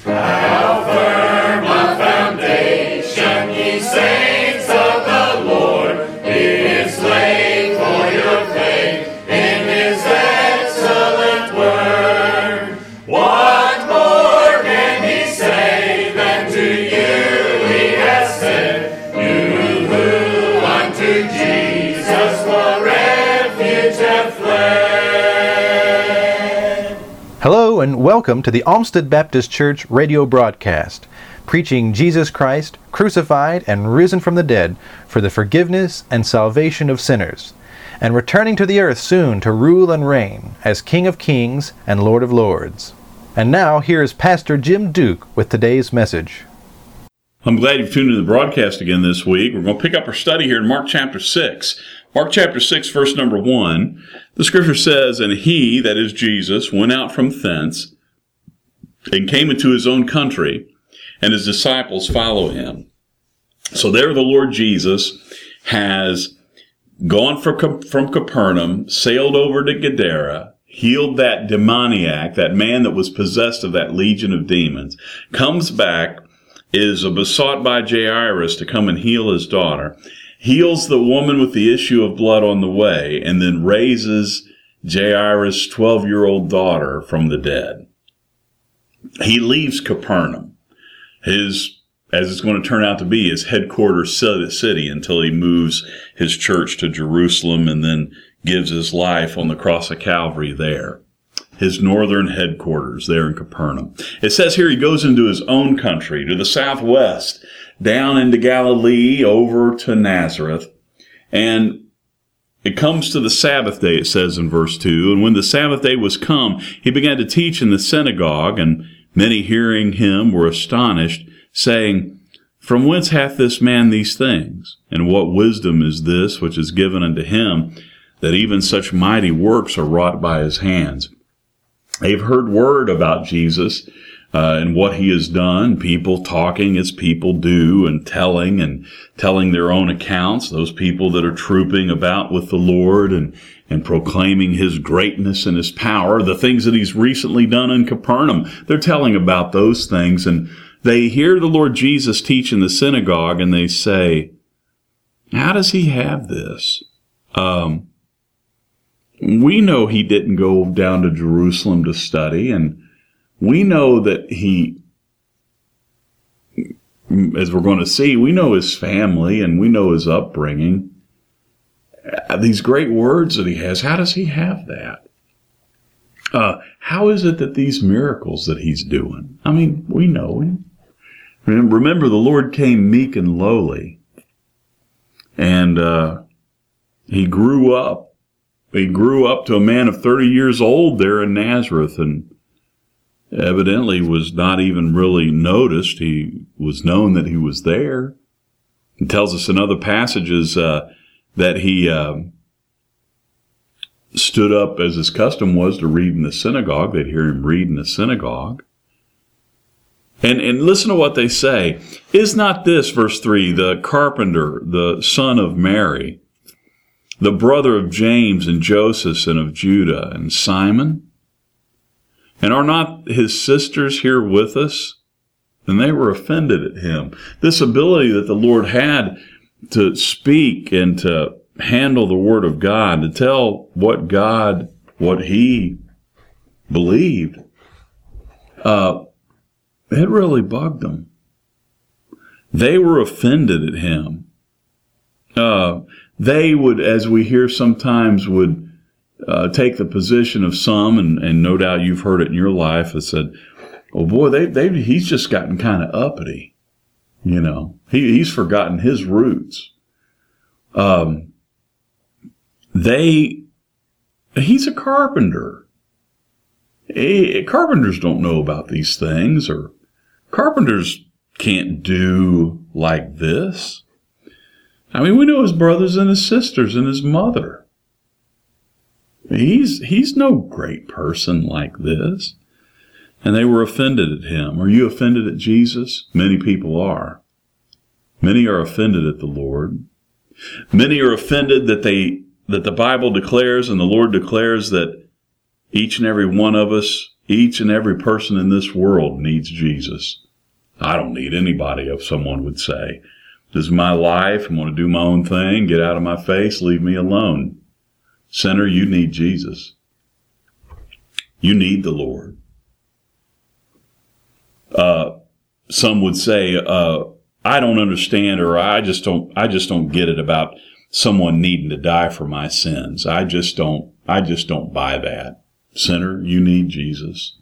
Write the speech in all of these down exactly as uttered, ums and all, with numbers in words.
How firm a foundation, ye saints of the Lord, is laid for your faith in his excellent word. What more can he say than to you he has said, you who unto Jesus for refuge have fled? Hello and welcome to the Olmsted Baptist Church radio broadcast, preaching Jesus Christ, crucified and risen from the dead for the forgiveness and salvation of sinners, and returning to the earth soon to rule and reign as King of Kings and Lord of Lords. And now here is Pastor Jim Duke with today's message. I'm glad you've tuned in to the broadcast again this week. We're going to pick up our study here in Mark chapter six. Mark chapter six, verse number one. The scripture says, And he, that is Jesus, went out from thence, and came into his own country, and his disciples follow him. So there the Lord Jesus has gone from, from Capernaum, sailed over to Gadara, healed that demoniac, that man that was possessed of that legion of demons, comes back, is besought by Jairus to come and heal his daughter, heals the woman with the issue of blood on the way, and then raises Jairus' twelve-year-old daughter from the dead. He leaves Capernaum, his, as it's going to turn out to be, his headquarters city, until he moves his church to Jerusalem and then gives his life on the cross of Calvary there. His northern headquarters there in Capernaum. It says here he goes into his own country, to the southwest, down into Galilee, over to Nazareth. And it comes to the Sabbath day, it says in verse two. And when the Sabbath day was come, he began to teach in the synagogue, and many hearing him were astonished, saying, From whence hath this man these things? And what wisdom is this which is given unto him, that even such mighty works are wrought by his hands? They've heard word about Jesus uh, and what he has done, people talking as people do and telling and telling their own accounts, those people that are trooping about with the Lord and, and proclaiming his greatness and his power, the things that he's recently done in Capernaum. They're telling about those things, and they hear the Lord Jesus teach in the synagogue, and they say, how does he have this? Um... We know he didn't go down to Jerusalem to study, and we know that he, as we're going to see, we know his family and we know his upbringing. These great words that he has, how does he have that? Uh, how is it that these miracles that he's doing? I mean, we know him. Remember, the Lord came meek and lowly, and uh, he grew up. He grew up to a man of thirty years old there in Nazareth, and evidently was not even really noticed. He was known that he was there. It tells us in other passages uh, that he uh, stood up, as his custom was, to read in the synagogue. They'd hear him read in the synagogue. And, and listen to what they say. Is not this, verse three, the carpenter, the son of Mary, the brother of James and Joseph and of Judah and Simon? And are not his sisters here with us? And they were offended at him. This ability that the Lord had to speak and to handle the Word of God, to tell what God, what he believed, uh, it really bugged them. They were offended at him. Uh, They would, as we hear sometimes, would uh, take the position of some, and, and no doubt you've heard it in your life, that said, oh boy, they, they, he's just gotten kind of uppity. You know, he, he's forgotten his roots. Um, they, he's a carpenter. He, carpenters don't know about these things, or carpenters can't do like this. I mean, we know his brothers and his sisters and his mother. He's he's no great person like this. And they were offended at him. Are you offended at Jesus? Many people are. Many are offended at the Lord. Many are offended that they that the Bible declares and the Lord declares that each and every one of us Each and every person in this world needs Jesus. I don't need anybody, if someone would say. This is my life. I'm going to do my own thing. Get out of my face. Leave me alone. Sinner, you need Jesus. You need the Lord. Uh, some would say, uh, I don't understand, or I just don't, I just don't get it about someone needing to die for my sins. I just don't, I just don't buy that. Sinner, you need Jesus.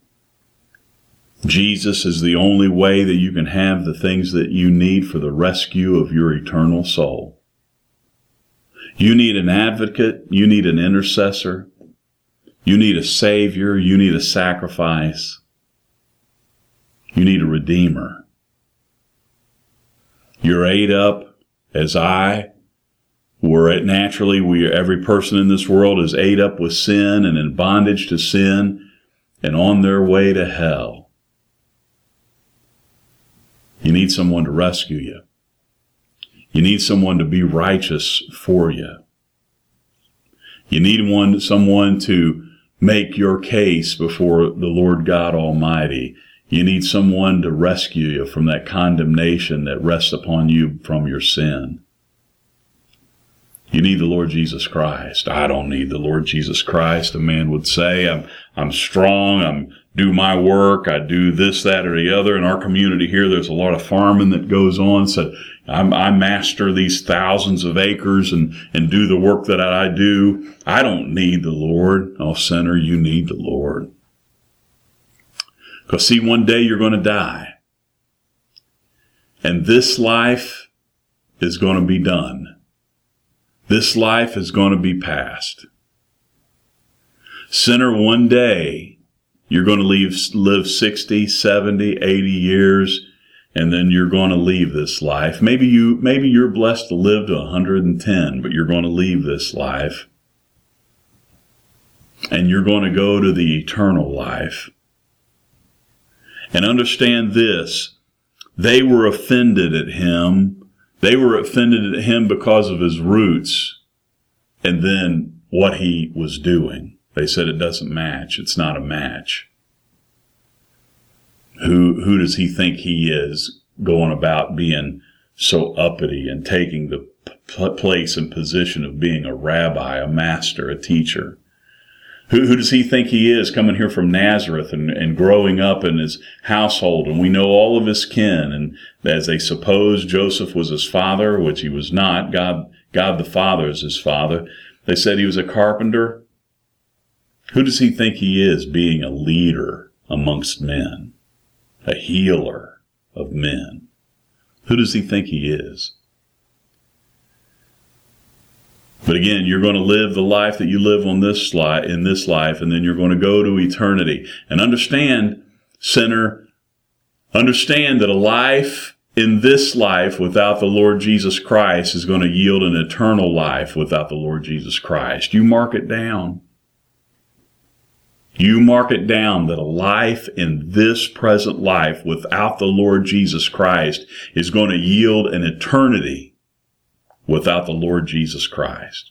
Jesus is the only way that you can have the things that you need for the rescue of your eternal soul. You need an advocate. You need an intercessor. You need a savior. You need a sacrifice. You need a redeemer. You're ate up as I were. Naturally, we, every person in this world is ate up with sin and in bondage to sin and on their way to hell. You need someone to rescue you. You need someone to be righteous for you. You need one, someone to make your case before the Lord God Almighty. You need someone to rescue you from that condemnation that rests upon you from your sin. You need the Lord Jesus Christ. I don't need the Lord Jesus Christ. A man would say, I'm, I'm strong. I'm do my work. I do this, that, or the other. In our community here, there's a lot of farming that goes on. So I'm, I master these thousands of acres and, and do the work that I do. I don't need the Lord. Oh, sinner, you need the Lord. Because see, one day you're going to die. And this life is going to be done. This life is going to be past. Sinner, one day you're going to leave, live sixty, seventy, eighty years, and then you're going to leave this life. Maybe you, maybe you're blessed to live to one hundred ten, but you're going to leave this life. And you're going to go to the eternal life. And understand this, they were offended at him. They were offended at him because of his roots and then what he was doing. They said it doesn't match. It's not a match. Who, who does he think he is going about being so uppity and taking the p- place and position of being a rabbi, a master, a teacher? Who, who does he think he is coming here from Nazareth and, and growing up in his household? And we know all of his kin. And as they suppose Joseph was his father, which he was not, God, God the Father is his father. They said he was a carpenter. Who does he think he is being a leader amongst men? A healer of men? Who does he think he is? But again, you're going to live the life that you live on this life, in this life, and then you're going to go to eternity. And understand, sinner, understand that a life in this life without the Lord Jesus Christ is going to yield an eternal life without the Lord Jesus Christ. You mark it down. You mark it down that a life in this present life without the Lord Jesus Christ is going to yield an eternity without the Lord Jesus Christ.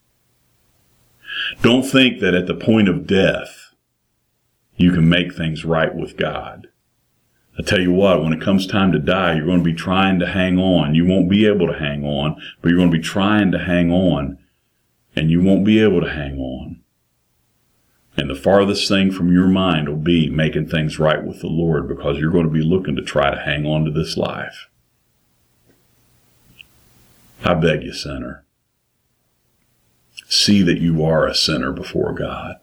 Don't think that at the point of death you can make things right with God. I tell you what, when it comes time to die, you're going to be trying to hang on. You won't be able to hang on, but you're going to be trying to hang on, and you won't be able to hang on. And the farthest thing from your mind will be making things right with the Lord, because you're going to be looking to try to hang on to this life. I beg you, sinner, see that you are a sinner before God.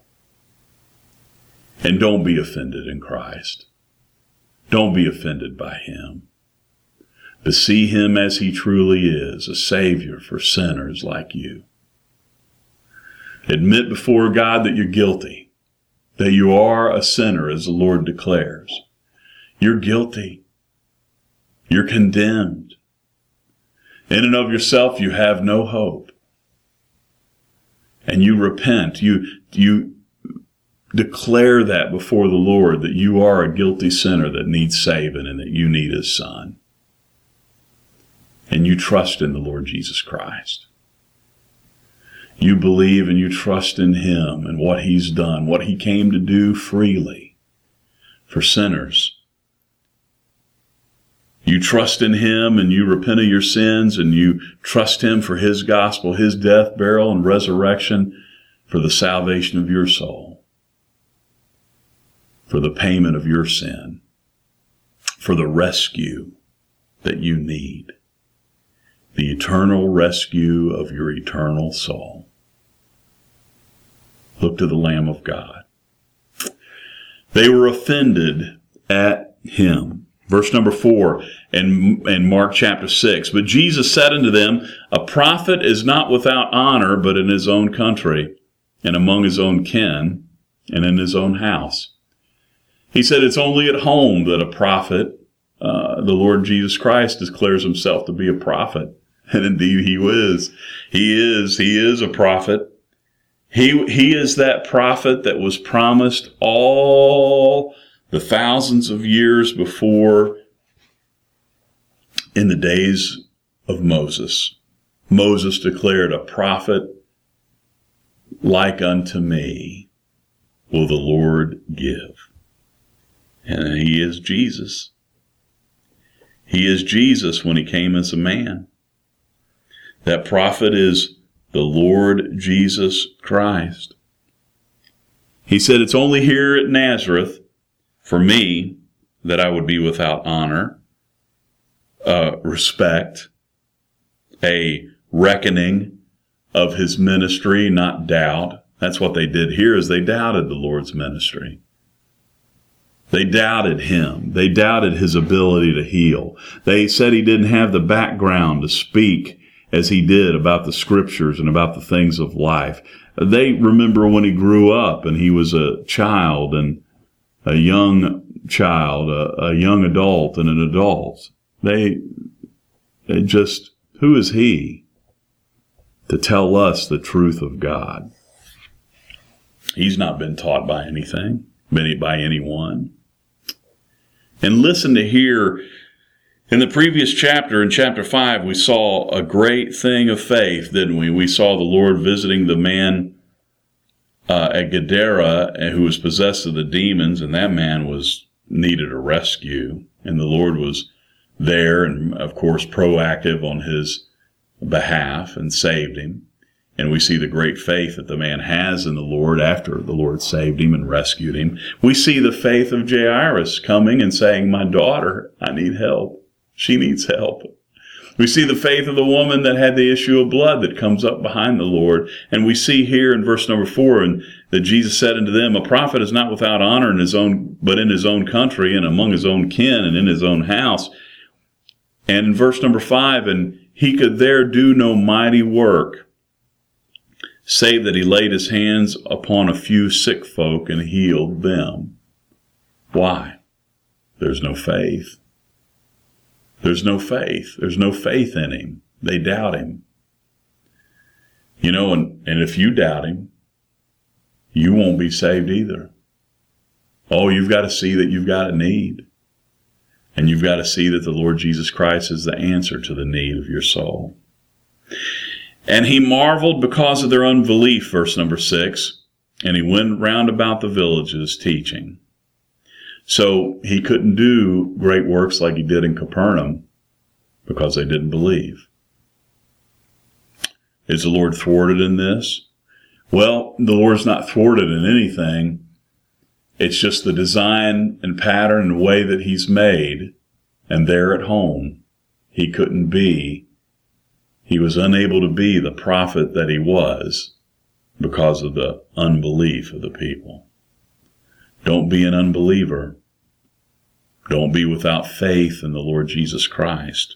And don't be offended in Christ. Don't be offended by him. But see him as he truly is, a Savior for sinners like you. Admit before God that you're guilty, that you are a sinner, as the Lord declares. You're guilty. You're condemned. In and of yourself, you have no hope. And you repent. You, you declare that before the Lord, that you are a guilty sinner that needs saving and that you need his Son. And you trust in the Lord Jesus Christ. You believe and you trust in Him and what He's done, what He came to do freely for sinners. You trust in Him and you repent of your sins and you trust Him for His gospel, His death, burial, and resurrection for the salvation of your soul, for the payment of your sin, for the rescue that you need, the eternal rescue of your eternal soul. Look to the Lamb of God. They were offended at Him. Verse number four in, in Mark chapter six. But Jesus said unto them, a prophet is not without honor, but in his own country, and among his own kin, and in his own house. He said it's only at home that a prophet, uh, the Lord Jesus Christ, declares himself to be a prophet. And indeed he is. He is. He is a prophet. He, he is that prophet that was promised all the thousands of years before in the days of Moses. Moses declared, a prophet like unto me will the Lord give. And He is Jesus. He is Jesus when He came as a man. That prophet is the Lord Jesus Christ. He said, it's only here at Nazareth for me that I would be without honor, uh, respect, a reckoning of His ministry, not doubt. That's what they did here, is they doubted the Lord's ministry. They doubted Him. They doubted His ability to heal. They said He didn't have the background to speak as He did about the Scriptures and about the things of life. They remember when He grew up and He was a child and a young child, a, a young adult and an adult. They, they just, who is He to tell us the truth of God? He's not been taught by anything, by anyone. And listen to here, in the previous chapter, in chapter five, we saw a great thing of faith, didn't we? We saw the Lord visiting the man uh, at Gadara who was possessed of the demons, and that man was needed a rescue. And the Lord was there and, of course, proactive on his behalf and saved him. And we see the great faith that the man has in the Lord after the Lord saved him and rescued him. We see the faith of Jairus coming and saying, my daughter, I need help. She needs help. We see the faith of the woman that had the issue of blood that comes up behind the Lord. And we see here in verse number four, and that Jesus said unto them, a prophet is not without honor in his own, but in his own country and among his own kin and in his own house. And in verse number five, and he could there do no mighty work, save that he laid his hands upon a few sick folk and healed them. Why? There's no faith. There's no faith. There's no faith in him. They doubt him. You know, and, and if you doubt him, you won't be saved either. Oh, you've got to see that you've got a need. And you've got to see that the Lord Jesus Christ is the answer to the need of your soul. And he marveled because of their unbelief, verse number six, and he went round about the villages teaching. So he couldn't do great works like he did in Capernaum because they didn't believe. Is the Lord thwarted in this? Well, the Lord's not thwarted in anything. It's just the design and pattern and way that he's made. And there at home, he couldn't be, he was unable to be the prophet that he was because of the unbelief of the people. Don't be an unbeliever. Don't be without faith in the Lord Jesus Christ.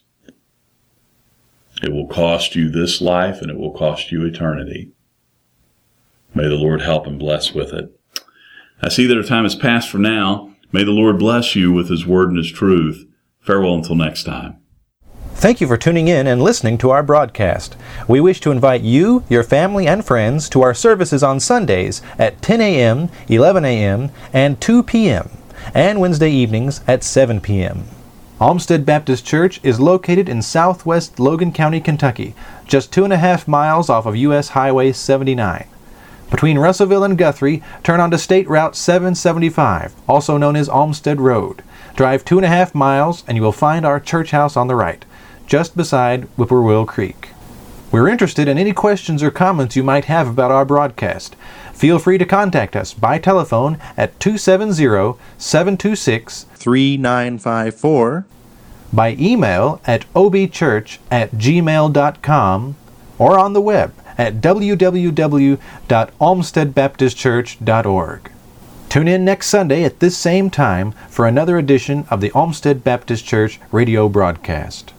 It will cost you this life and it will cost you eternity. May the Lord help and bless with it. I see that our time has passed for now. May the Lord bless you with his word and his truth. Farewell until next time. Thank you for tuning in and listening to our broadcast. We wish to invite you, your family, and friends to our services on Sundays at ten a.m., eleven a.m., and two p.m., and Wednesday evenings at seven p.m. Olmsted Baptist Church is located in southwest Logan County, Kentucky, just two and a half miles off of U S Highway seventy-nine. Between Russellville and Guthrie, turn onto State Route seven seventy-five, also known as Olmsted Road. Drive two and a half miles and you will find our church house on the right, just beside Whippoorwill Creek. We're interested in any questions or comments you might have about our broadcast. Feel free to contact us by telephone at two seven zero, seven two six, three nine five four, by email at obchurch at gmail dot com, or on the web at w w w dot olmsted baptist church dot org. Tune in next Sunday at this same time for another edition of the Olmsted Baptist Church radio broadcast.